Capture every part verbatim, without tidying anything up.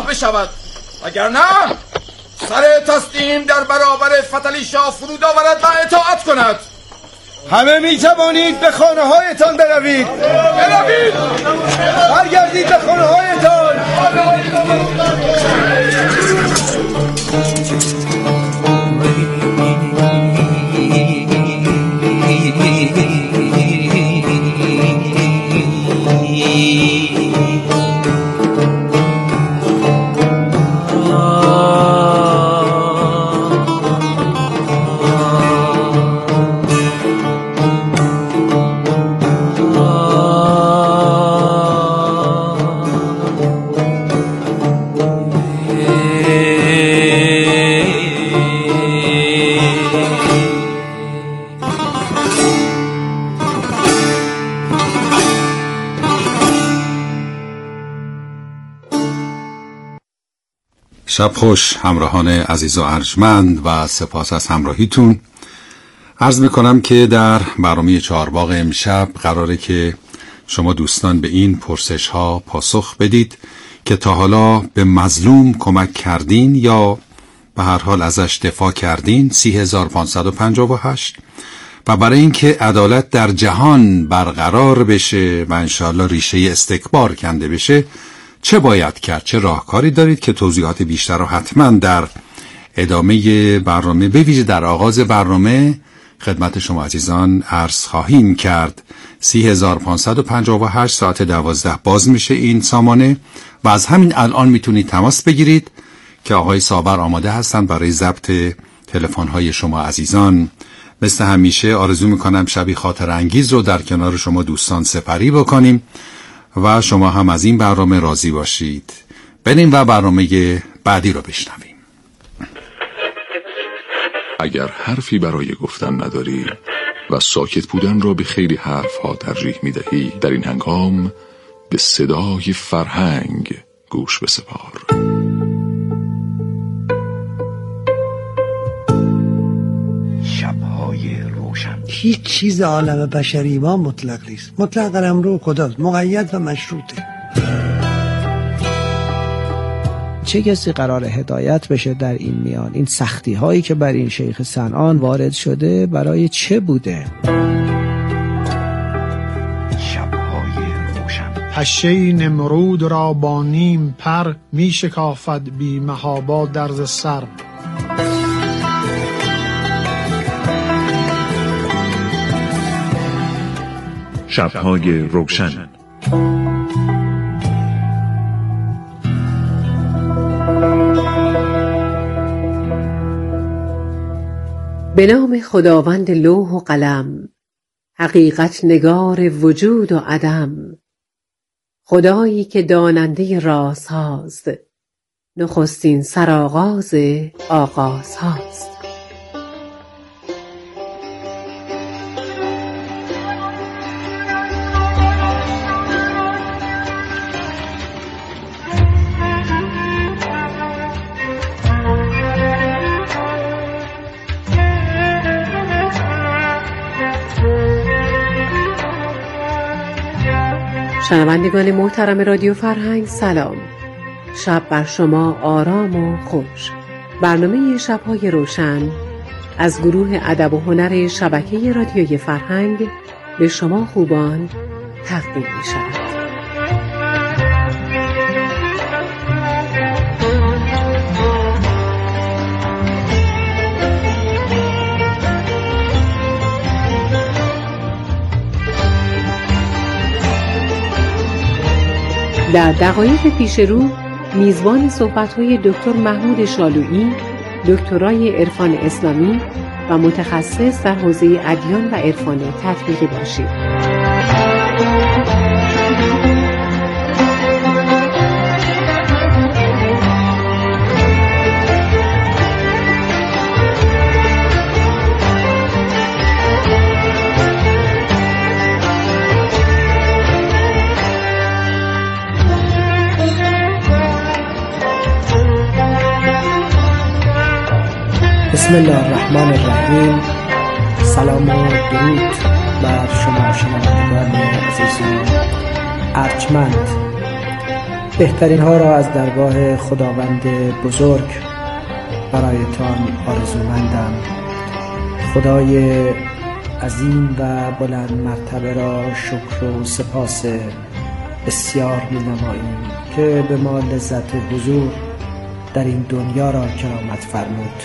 آگاه بشود، وگرنه سر تسلیم در برابر فتلی شاه فرود آورد و اطاعت کند. همه می توانید به خانه هایتان بروید. بروید برگردید به خانه هایتان. شب خوش همراهان عزیز و ارجمند و سپاس از همراهیتون. عرض میکنم که در برنامه چهارباغ امشب قراره که شما دوستان به این پرسش ها پاسخ بدید که تا حالا به مظلوم کمک کردین یا به هر حال ازش دفاع کردین. سی هزار و پانصد و پنجاه و هشت و برای اینکه عدالت در جهان برقرار بشه و انشاءالله ریشه استکبار کنده بشه چه باید کرد؟ چه راهکاری دارید که توضیحات بیشتر رو حتما در ادامه برنامه به ویژه در آغاز برنامه خدمت شما عزیزان عرض خواهیم کرد. سی هزار و پانصد و پنجاه و هشت ساعت دوازده باز میشه این سامانه و از همین الان میتونید تماس بگیرید که آقای صابر آماده هستن برای ضبط تلفن‌های شما عزیزان. مثل همیشه آرزو میکنم شبی خاطر انگیز رو در کنار شما دوستان سپری بکنیم و شما هم از این برنامه راضی باشید. بریم و برنامه بعدی رو بشنویم. اگر حرفی برای گفتن نداری و ساکت بودن را به خیلی حرفها ترجیح میدهی، در این هنگام به صدای فرهنگ گوش بسپار. شب‌های روشن. هیچ چیز عالم بشری ما مطلق نیست. مطلق در امر خداست، مقید و مشروطه. چه کسی قرار هدایت بشه در این میان؟ این سختی هایی که بر این شیخ صنعان وارد شده برای چه بوده؟ شب‌های روشن. پشه نمرود را با نیم پر می شکافد بی محابا درز سر. شب‌های روشن. به نام خداوند لوح و قلم، حقیقت نگار وجود و عدم، خدایی که داننده رازهاست، نخستین سرآغاز آغازهاست. شنوندگان محترم رادیو فرهنگ سلام. شب بر شما آرام و خوش. برنامه شب‌های روشن از گروه ادب و هنر شبکه رادیوی فرهنگ به شما خوبان تقدیم می شود. در دقایق پیش رو میزبان صحبت‌های دکتر محمود شالویی، دکترای عرفان اسلامی و متخصص در حوزه ادیان و عرفان تطبیقی باشید. بسم الله الرحمن الرحیم. سلام و درود بر شما شنوندگان عزیز و ارجمند. بهترین ها را از درگاه خداوند بزرگ برایتان آرزومندم. خدای عظیم و بلند مرتبه را شکر و سپاس بسیار می نماییم که به ما لذت حضور در این دنیا را کرامت فرمود.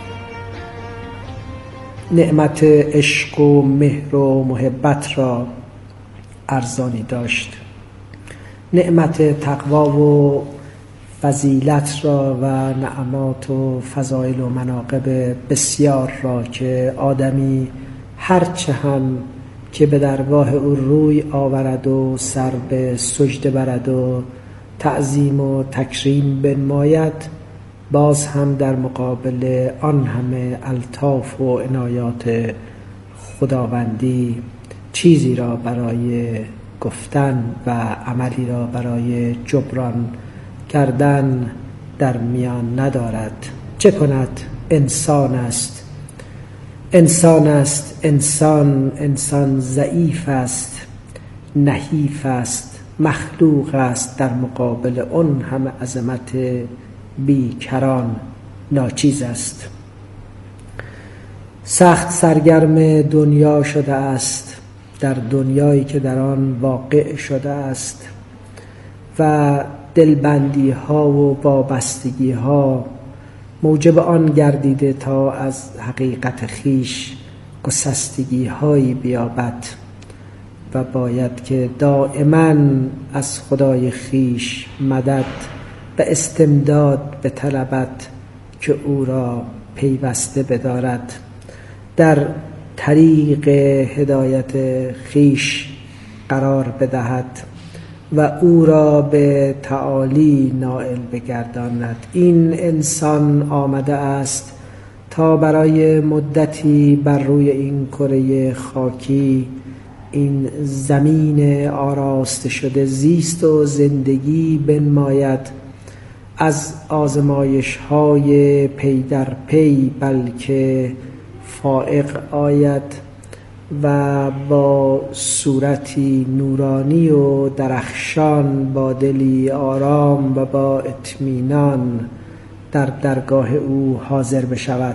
نعمت عشق و مهر و محبت را ارزانی داشت. نعمت تقوا و فضیلت را و نعمات و فضایل و مناقب بسیار را که آدمی هرچه هم که به درگاه او روی آورد و سر به سجده برد و تعظیم و تکریم بنماید، باز هم در مقابل آن همه الطاف و عنایات خداوندی چیزی را برای گفتن و عملی را برای جبران کردن در میان ندارد. چه کند؟ انسان است انسان است انسان انسان ضعیف است، نحیف است، مخلوق است، در مقابل اون همه عظمت بیکران ناچیز است. سخت سرگرم دنیا شده است، در دنیایی که در آن واقع شده است و دلبندی ها و وابستگی ها موجب آن گردیده تا از حقیقت خیش گسستگی هایی بیابد و باید که دائما از خدای خیش مدد و استمداد بطلبد که او را پیوسته بدارد، در طریق هدایت خیش قرار بدهد و او را به تعالی نائل بگرداند. این انسان آمده است تا برای مدتی بر روی این کره خاکی، این زمین آراسته شده زیست و زندگی بنماید، از آزمایش های پی در پی بلکه فائق آید و با صورتی نورانی و درخشان، با دلی آرام و با اطمینان در درگاه او حاضر بشود.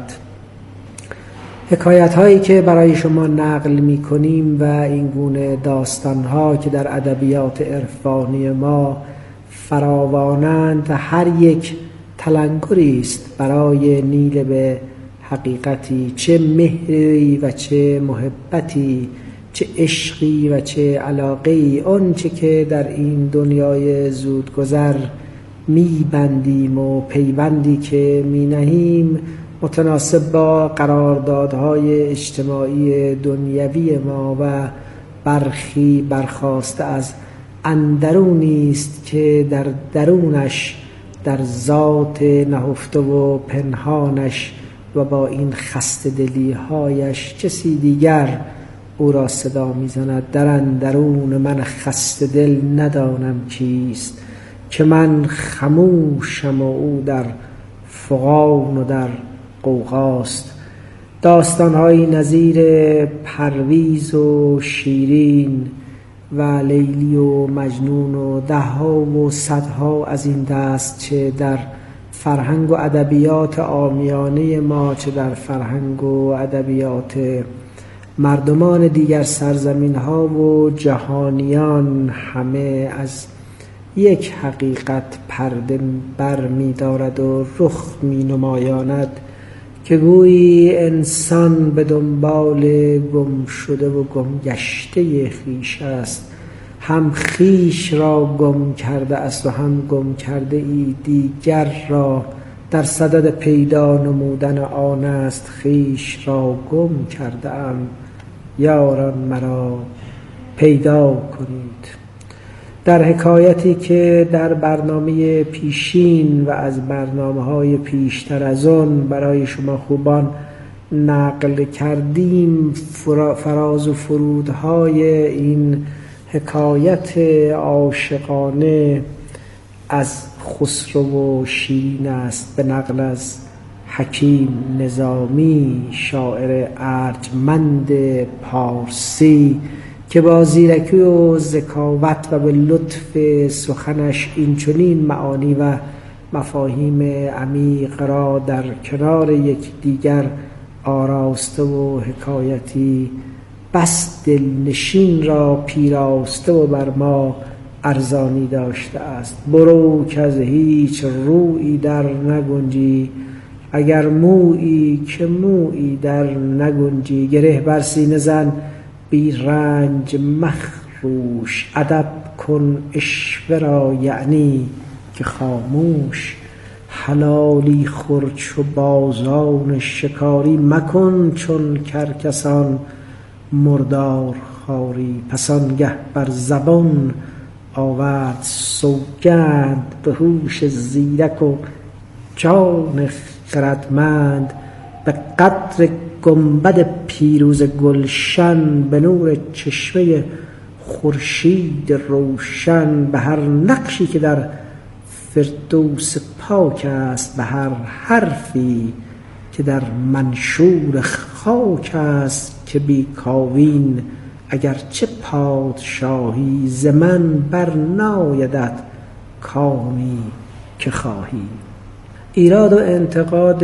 حکایت هایی که برای شما نقل می کنیم و این گونه داستان ها که در ادبیات عرفانی ما فراوانند، هر یک تلنگری است برای نیل به حقیقتی، چه مهری و چه محبتی، چه عشقی و چه علاقه‌ای. آنچه که در این دنیای زودگذر می بندیم و پیوندی که می نهیم متناسب با قراردادهای اجتماعی دنیوی ما و برخی برخاسته از اندرونی است که در درونش، در ذات نهفته و پنهانش و با این خسته دلی هایش کسی دیگر او را صدا میزند. در اندرون من خسته دل ندانم چیست، که من خموشم و او در فغان و در غوغاست. داستان‌هایی نظیر پرویز و شیرین و لیلی و مجنون و ده‌ها و صدها از این دست، چه در فرهنگ و ادبیات عامیانه ما چه در فرهنگ و ادبیات مردمان دیگر سرزمین ها و جهانیان، همه از یک حقیقت پرده بر می دارد و رخ می نمایاند که گویی انسان به دنبال گم شده و گم گشته خیش است. هم خیش را گم کرده است و هم گم کرده ای دیگر را در صدد پیدا نمودن آن است. خیش را گم کرده ام، یاران مرا پیدا کنید. در حکایتی که در برنامه پیشین و از برنامه‌های پیشتر از آن برای شما خوبان نقل کردیم، فراز و فرودهای این حکایت عاشقانه از خسرو و شیرین است، به نقل از حکیم نظامی، شاعر ارجمند پارسی، که با زیرکی و ذکاوت و به لطف سخنش این چنین معانی و مفاهیم عمیق را در کنار یکدیگر آراسته و حکایتی بس دلنشین را پیراسته و بر ما ارزانی داشته است. برو که از هیچ رویی در نگنجی، اگر مویی که مویی در نگنجی. گره بر سینه زن بی رنج مخروش، ادب کن عشوه را یعنی که خاموش. حلالی خور چو بازان شکاری، مکن چون کرکسان مردار خواری. پس آنگه بر زبان آورد سوگند، به هوش زیرک و جان خردمند. به قدر گنبد پیروز گلشن، به نور چشمه خورشید روشن. به هر نقشی که در فردوس پاک است، به هر حرفی که در منشور خاک است. که بی کاوین اگرچه پادشاهی، ز من بر نایدت کامی که خواهی. ایراد و انتقاد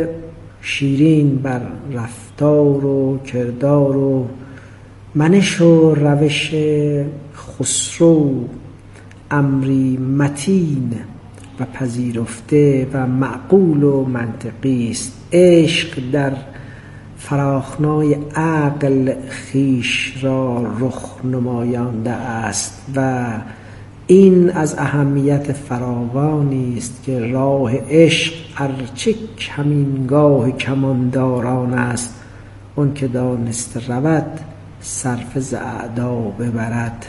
شیرین بر رفتار و کردار و منش و روش خسرو امری متین و پذیرفته و معقول و منطقی است. عشق در فراخنای عقل خیش را رخ نمایانده است و این از اهمیت فراوانی است که راه عشق ارچه کمینگاه کمانداران است. اون که دانست رود صرف ز اعدا ببرد.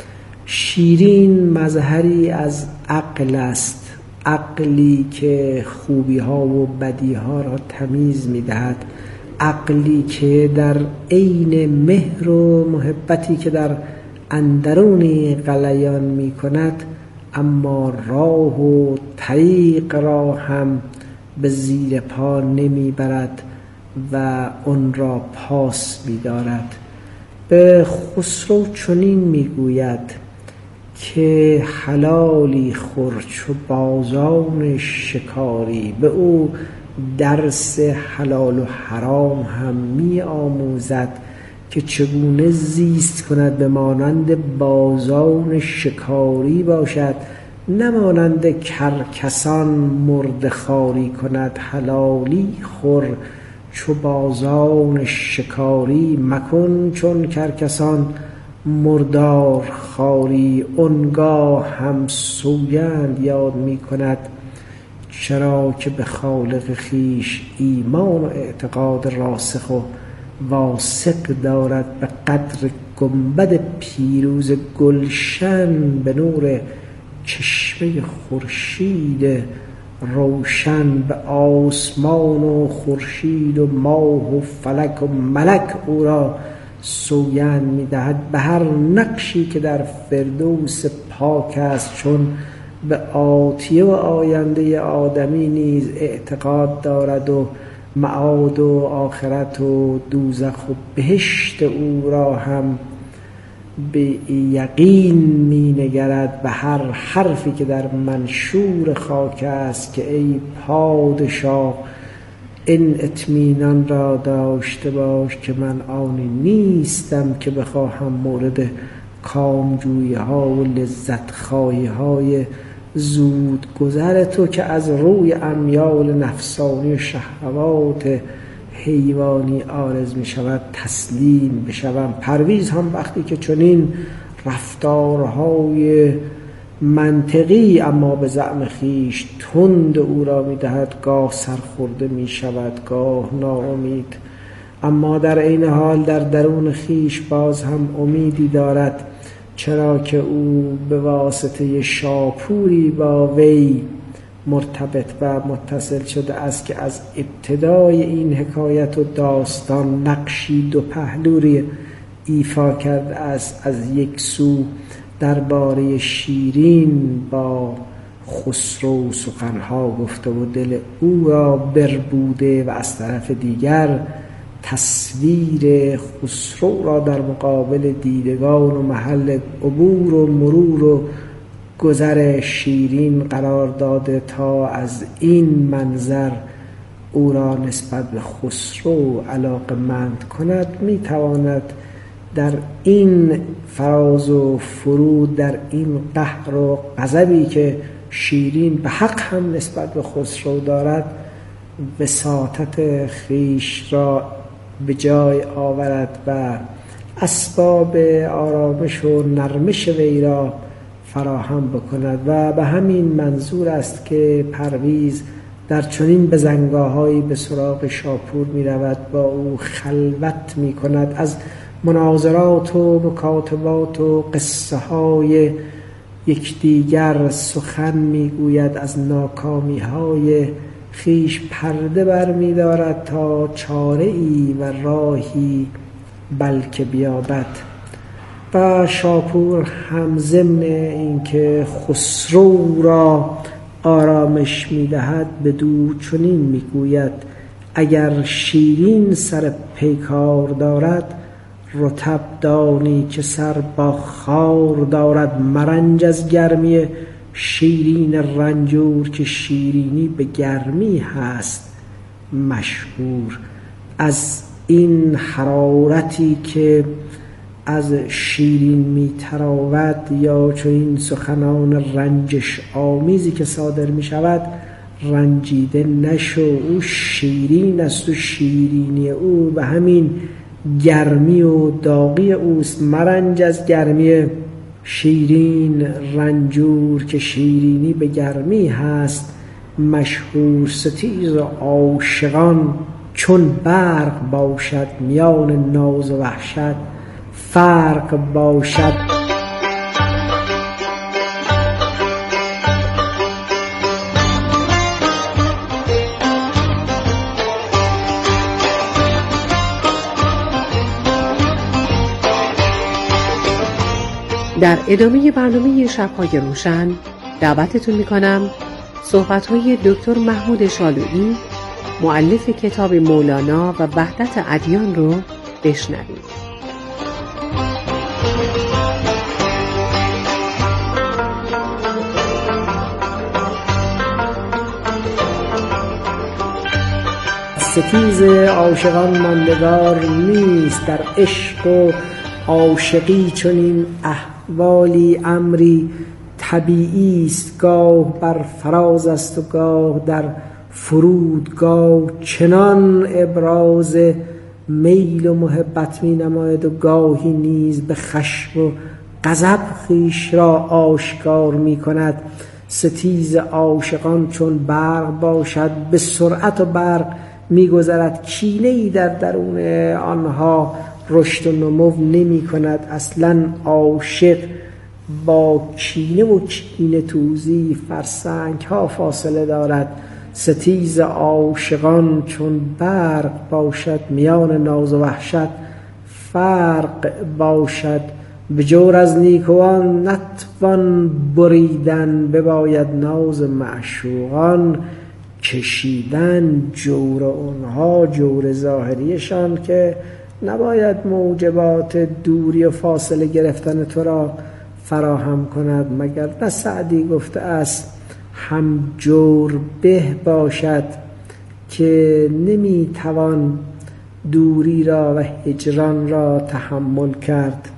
شیرین مظهری از عقل است، عقلی که خوبی ها و بدی ها را تمیز می دهد، عقلی که در عین مهر و محبتی که در اندرونی غلیان می کند، اما راه و طریق را هم به زیر پا نمی برد و اون را پاس می دارد. به خسرو چنین می گوید که حلالی خور چو بازان شکاری. به او درس حلال و حرام هم می آموزد که چگونه زیست کند، به مانند بازان شکاری باشد، نمانند کرکسان مرده خواری کند. حلالی خور چو بازان شکاری، مکن چون کرکسان مردار خواری. اونگاه هم سوگند یاد می کند، چرا که به خالق خیش ایمان و اعتقاد راسخ و واثق دارد. به قدر گنبد پیروز گلشن، به نور چشمه خورشید روشن. به آسمان و خورشید و ماه و فلک و ملک او را سوگند می دهد. به هر نقشی که در فردوس پاک است، چون به آتیه و آینده آدمی نیز اعتقاد دارد و معاد و آخرت و دوزخ و بهشت او را هم به یقین می نگرد. به هر حرفی که در منشور خاک است، که ای پادشاه این اطمینان را داشته باش که من آنی نیستم که بخواهم مورد کامجویی ها و لذت خواهی های زود گذر تو که از روی امیال نفسانی و شهوات حیوانی عارض می شود تسلیم بشوم. پرویز هم وقتی که چنین رفتارهای منطقی اما به زعم خیش تند او را می دهد، گاه سرخورده می شود، گاه ناامید، اما در این حال در درون خیش باز هم امیدی دارد، چرا که او به واسطه شاپوری با وی مرتبط و متصل شده است که از ابتدای این حکایت و داستان نقشی دو پهلوری ایفا کرده است. از یک سو درباره شیرین با خسرو سخنها گفته و دل او را بربوده و از طرف دیگر تصویر خسرو را در مقابل دیدگان و محل عبور و مرور و گذر شیرین قرار داده تا از این منظر او را نسبت به خسرو علاقه‌مند کند. می تواند در این فراز و فرود، در این قهر و غضبی که شیرین به حق هم نسبت به خسرو دارد، وساطت خویش را به جای آورد و اسباب آرامش و نرمش وی را فراهم بکند. و به همین منظور است که پرویز در چنین بزنگاهایی به سراغ شاپور می رود، با او خلوت می کند، از مناظرات و مکاتبات و قصه های یکدیگر سخن می گوید، از ناکامی های خیش پرده بر می دارد تا چاره ای و راهی بلکه بیابد. و شاپور هم ضمن اینکه خسرو را آرامش می دهد به دو چنین می گوید: اگر شیرین سر پیکار دارد، رطب دانی که سر با خار دارد. مرنج از گرمی شیرین رنجور، که شیرینی به گرمی هست مشهور. از این حرارتی که از شیرین می تراود، یا چون این سخنان رنجش آمیزی که صادر می شود، رنجیده نشو، او شیرین است و شیرینی او به همین گرمی و داغی اوست. مرنج از گرمی شیرین رنجور، که شیرینی به گرمی هست مشهور. ستیز عاشقان چون برق باشد، میان ناز و وحشت فرق باشد. در ادامه برنامه شب‌های روشن دعوتتون میکنم صحبت‌های دکتر محمود شالویی، مؤلف کتاب مولانا و وحدت ادیان رو بشنوید. ستیز عاشقان ماندگار نیست، در عشق و عاشقی چنین احوالی امری طبیعی است. گاه بر فراز است و گاه در فرودگاه، چنان ابراز میل و محبت می نماید و گاهی نیز به خشم و غضب خویش را آشکار می کند. ستیز عاشقان چون برق باشد، به سرعت و برق می گذرد، کینه‌ای در درون آنها رشد و نمو نمی کند. اصلا عاشق با کینه و کینه توزی فرسنگ ها فاصله دارد. ستیز عاشقان چون برق باشد، میان ناز و وحشت فرق باشد. به جور از نیکوان نتوان بریدن، بباید ناز معشوقان کشیدن. جور اونها جور ظاهریشان که نباید موجبات دوری و فاصله گرفتن تو را فراهم کند، مگر نه سعدی گفته است هم جور به باشد که نمی توان دوری را و هجران را تحمل کرد.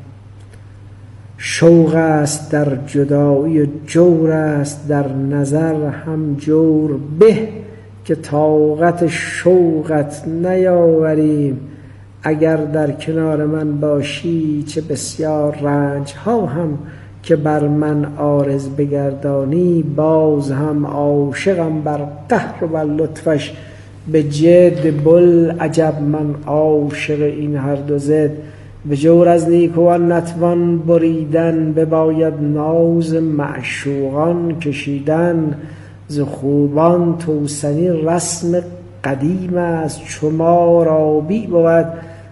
شوق است در جدایی و جور است در نظر، هم جور به که طاقت شوقت نیاوریم. اگر در کنار من باشی چه بسیار رنج ها هم که بر من عارض بگردانی. باز هم عاشقم بر قهر و بر لطفش، به جد بل عجب من عاشق این هر دو زد. به جور از نیکوان نتوان بریدن، بباید ناز معشوقان کشیدن. ز خوبان توسنی رسم قدیم است، چو مار آبی بود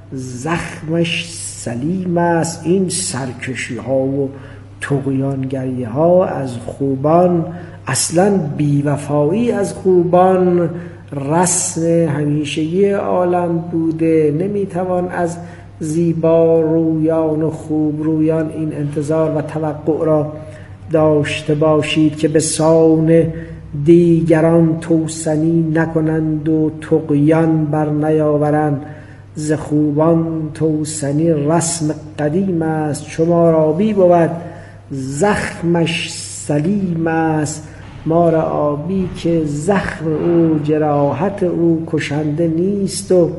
زخمش سلیم است. این سرکشی ها و طغیانگری ها از خوبان اصلا بیوفایی از خوبان رسم همیشگی عالم بوده. نمیتوان از زیبا رویان و خوب رویان این انتظار و توقع را داشته باشید که به سان دیگران توسنی نکنند و طغیان بر نیاورند. ز خوبان توسنی رسم قدیم است، شما را بی بود زخمش سلیم است. مار آبی که زخم او جراحت او کشنده نیست و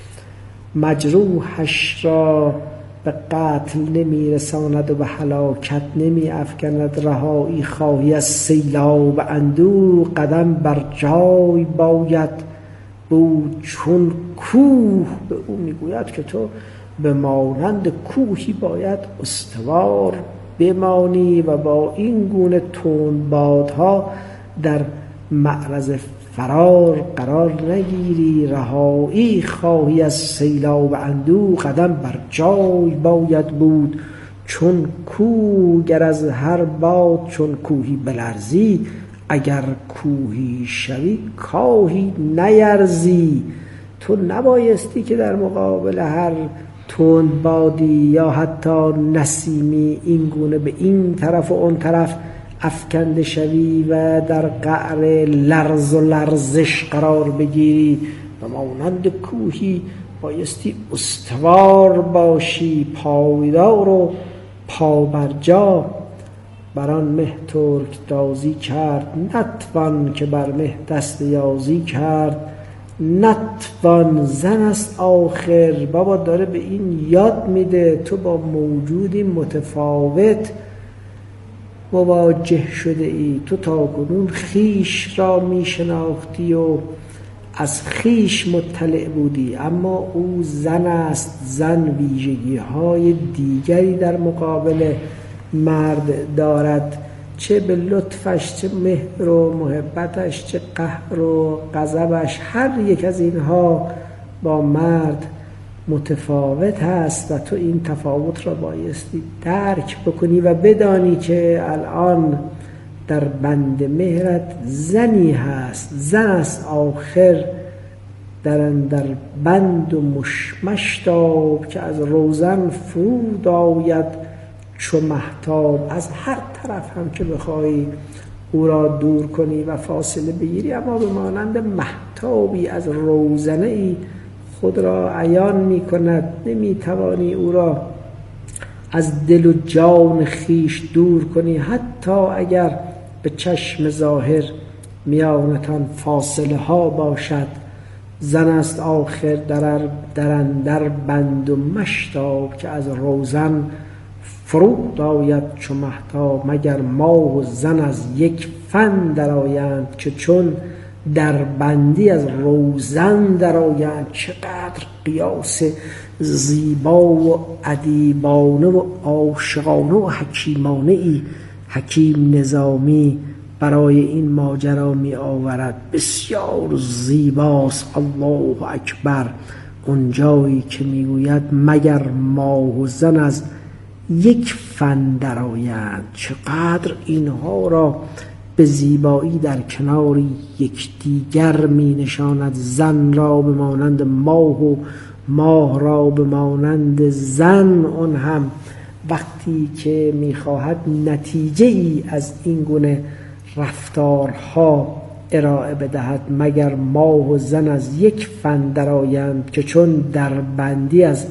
مجروحش را به قتل نمی رساند و به هلاکت نمی افکند. رهایی خواهی از سیلاب اندوه، قدم بر جای باید بود چون کوه. به او میگوید که تو به مانند کوهی باید استوار بمانی و با این گونه تندبادها در معرض فرار قرار نگیری. رهایی خواهی از سیلاب اندوه، قدم بر جای باید بود چون کوه. گر از هر باد چون کوهی بلرزی، اگر کوهی شوی کاهی نیرزی. تو نبایستی که در مقابل هر تندبادی یا حتی نسیمی این گونه به این طرف و اون طرف افکنده شوی و در قعر لرز و لرزش قرار بگیری. و مانند کوهی بایستی استوار باشی، پایدار و پابرجا. بران مه ترک تازی کرد، نتوان که بر مه دست یازی کرد. نتوان زن است آخر. بابا داره به این یاد میده تو با موجودی متفاوت مواجه شده ای. تو تا کنون خیش را میشناختی و از خیش مطلع بودی، اما او زن است. زن ویژگی های دیگری در مقابل مرد دارد، چه به لطفش، چه مهر و محبتش، چه قهر و غضبش. هر یک از اینها با مرد متفاوت هست و تو این تفاوت را بایستی درک بکنی و بدانی که الان در بند مهرت زنی هست. زن است آخر در اندر بند و مشمش تاب، که از روزن فرود آید چو مهتاب. از هر طرف هم که بخوای او را دور کنی و فاصله بگیری، اما به مانند مهتابی از روزنه ای خود را عیان می کند. نمی توانی او را از دل و جان خیش دور کنی، حتی اگر به چشم ظاهر میانتان فاصله ها باشد. زن است آخر در در اندر بند و مشتاب، که از روزن فرود آید چو مهتاب. مگر ماه و زن از یک فن درآیند، که چون در بندی از روزن درآیند. چقدر قیاس زیبا و ادیبانه و عاشقانه و حکیمانه ای حکیم نظامی برای این ماجرا می آورد. بسیار زیباست. الله اکبر. اونجایی که می گوید مگر ماه و زن از یک فن درآیند. چقدر اینها را به زیبایی در کنار یکدیگر می نشاند. زن را به مانند ماه و ماه را به مانند زن. اون هم وقتی که می خواهد نتیجه ای از این گونه رفتارها ارائه بدهد. مگر ماه و زن از یک فن درآیند، که چون در بندی از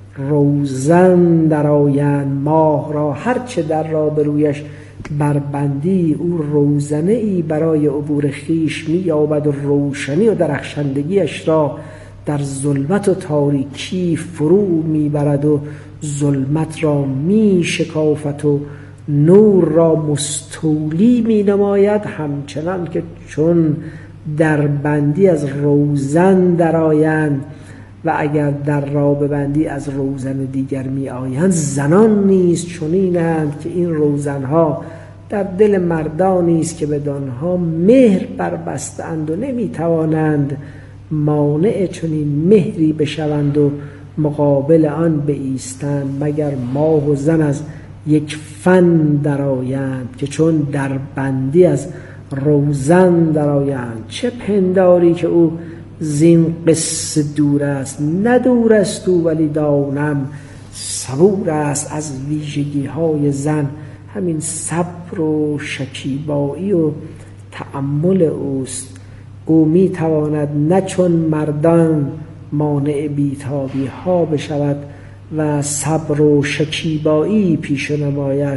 روزن درآیند. ماه را هرچه در را به رویش بربندی، او روزنه ای برای عبور خیش می یابد و روشنی و درخشندگیش را در ظلمت و تاریکی فرو می برد و ظلمت را می شکافت و نور را مستولی می نماید. همچنان که چون در بندی از روزن درآیند و اگر در را ببندی از روزن دیگر می آیند. زنان نیز چنینند که این روزنها در دل مردانی است که بدانها مهر بربستند و نمی توانند مانع چنین مهری بشوند و مقابل آن بایستند. مگر ماه و زن از یک فن درآیند، که چون در بندی از روزن درآیند. چه پنداری که او زین قصه دور است، نه دور است او ولی دانم صبور است. از ویژگی های زن همین صبر و شکیبایی و تأمل اوست. او می تواند نه چون مردان مانع بیتابی ها بشود و صبر و شکیبایی پیش نماید،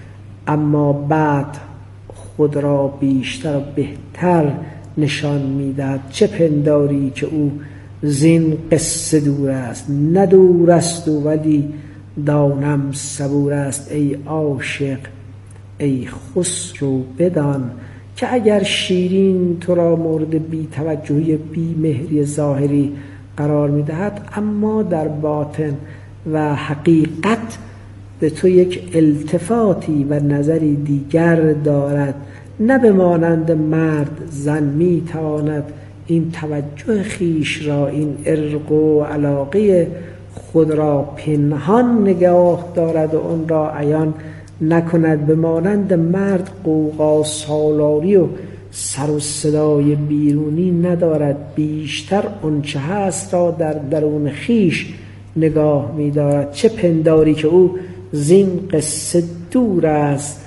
اما بعد خود را بیشتر و بهتر نشان میدهد. چه پنداری که او زین قصه دور است، نه دور است و ولی دانم صبور است. ای عاشق ای خسرو بدان که اگر شیرین تو را مورد بی توجهی بی مهری ظاهری قرار میدهد، اما در باطن و حقیقت به تو یک التفاتی و نظری دیگر دارد. نه به مانند مرد زن می تواند این توجه خیش را، این عرق و علاقه خود را پنهان نگاه دارد و اون را عیان نکند. به مانند مرد قوقا سالاری و سر و صدای بیرونی ندارد، بیشتر اونچه هست را در درون خیش نگاه می دارد. چه پنداری که او زین قصه دور است،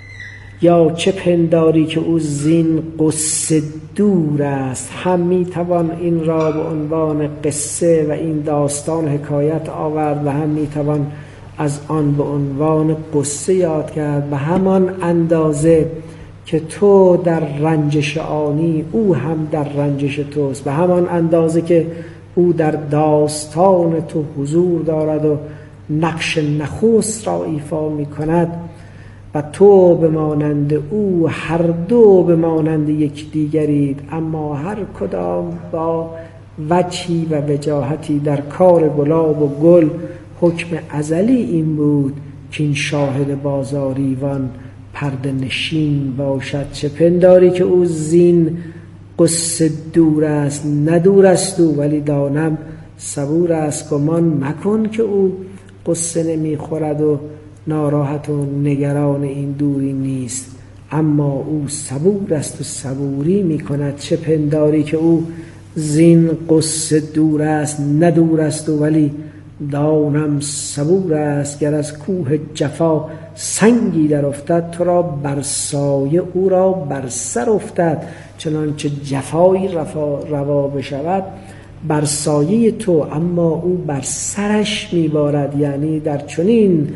یا چه پنداری که او زین قصه دور است. هم می توان این را به عنوان قصه و این داستان حکایت آورد و هم می توان از آن به عنوان قصه یاد کرد. به همان اندازه که تو در رنجش آنی او هم در رنجش توست، به همان اندازه که او در داستان تو حضور دارد و نقش نخست را ایفا می کند و تو به مانند او، هر دو به مانند یک دیگرید، اما هر کدام با وجهی و وجاهتی. در کار گلاب و گل حکم ازلی این بود که این شاهد بازاریوان پرده نشین باشد. چه پنداری که او زین قصه دور است، نه دور است او ولی دانم صبور است. گمان مکن که او قصه نمی خورد و ناراحت و نگران این دوری نیست، اما او صبور است و صبوری می کند. چه پنداری که او زین قصه دور است، نه دور است و ولی دانم صبور است. گر از کوه جفا سنگی در افتد، تو را بر سایه او را بر سر افتد. چنانچه جفایی رفا روا بشود بر سایه تو، اما او بر سرش میبارد. یعنی در چنین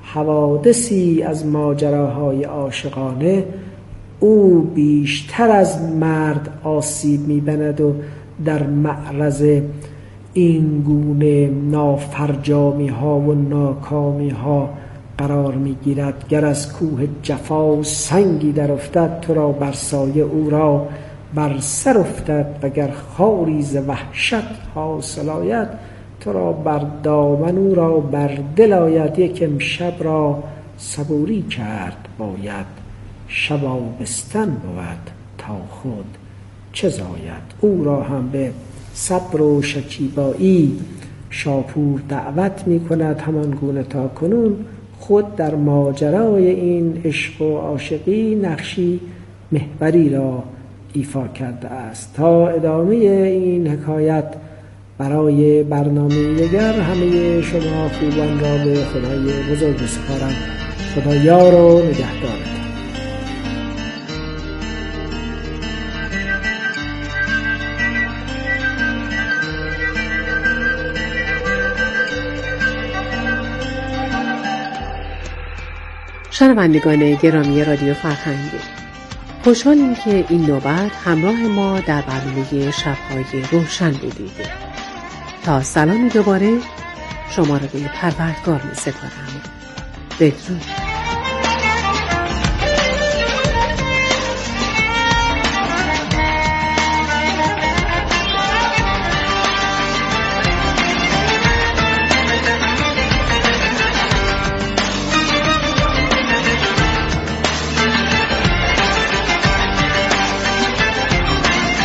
حوادثی از ماجراهای عاشقانه او بیشتر از مرد آسیب میبند و در معرض این گونه نافرجامی ها و ناکامی ها قرار میگیرد. گر از کوه جفا سنگی در افتد، تو را بر سایه او را بر سر افتد. و گر خاری ز وحشت حاصل آید، تو را بر دامن او را بر دل آید. یک امشب را صبوری کرد باید، شب آبستن بود تا خود چه زاید. او را هم به صبر و شکیبایی شاپور دعوت می کند، همان گونه تا کنون خود در ماجرای این عشق و عاشقی نقشی محوری را ایفا کرده است. تا ادامه این حکایت برای برنامه دیگر همه شما خوبان را به خدای بزرگ سپارم. خدا یار و نگهدارتان. شنوندگان گرامی رادیو فرهنگ، خوشحالیم که این نوبت همراه ما در برنامه شب‌های روشن بودید. تا سلامی دوباره شما را به پروردگار می‌سپارم. بدرود.